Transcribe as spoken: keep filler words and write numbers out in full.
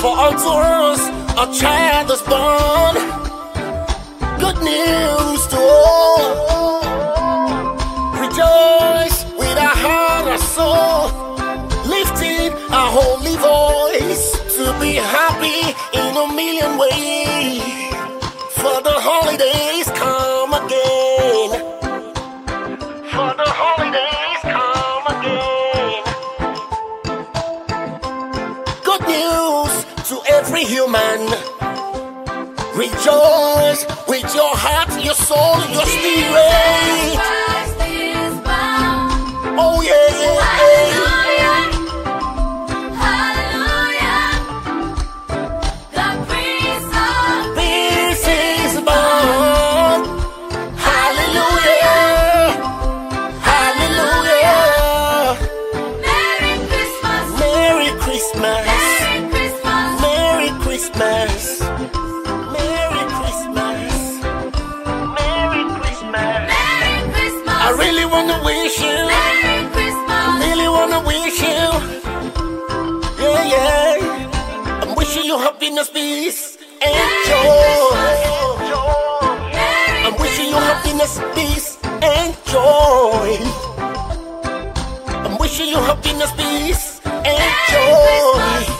For unto us a child is born. Good news to all. Rejoice with our heart and soul, lifting our holy voice to be happy in a million ways. For the holidays come again. For the holidays come again. Good news to every human. Rejoice with your heart, your soul, your spirit. Oh yeah, yeah, yeah. I really wanna wish you, Merry Christmas. I really wanna wish you, yeah, yeah. I'm wishing you happiness, peace, and joy. I'm wishing you happiness, peace, and joy. I'm wishing you happiness, peace, and joy.